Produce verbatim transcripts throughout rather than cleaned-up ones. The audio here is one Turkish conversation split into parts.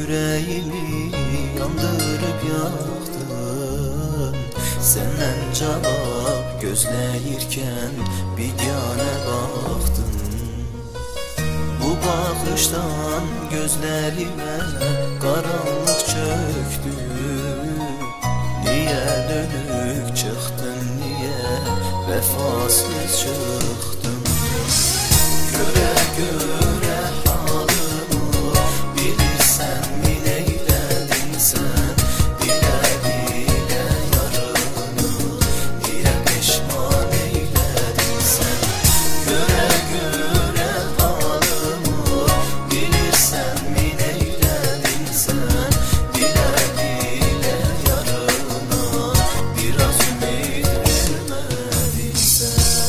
yüreğimi yandırıp yaktın. Senden cevap gözləyirkən biganə baktım. Bu bakıştan gözlerime karanlık çöktü. Niye dönük çıktın, niye vefasız çıktın? Göre göre halımı bilirsen mi neyledin sen? Bile bile yarını niye pişman eyledin sen? Göre göre halımı bilirsen mi neyledin sen? Bile bile yarına biraz ümit vermedin sen.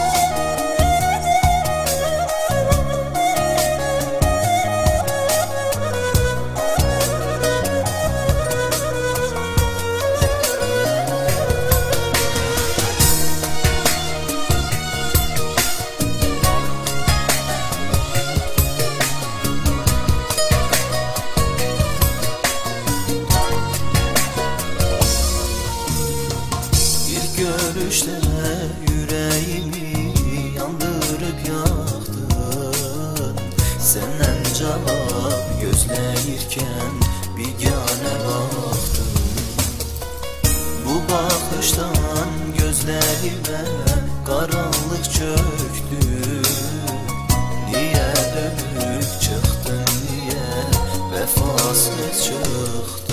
Görüşte yüreğimi yandırıp yaktın. Senden cevap gözləyirkən biganə baktım. Bu bakıştan gözlerime karanlık çöktü. Niye dönüp çıktın, niye vefasız çıktın?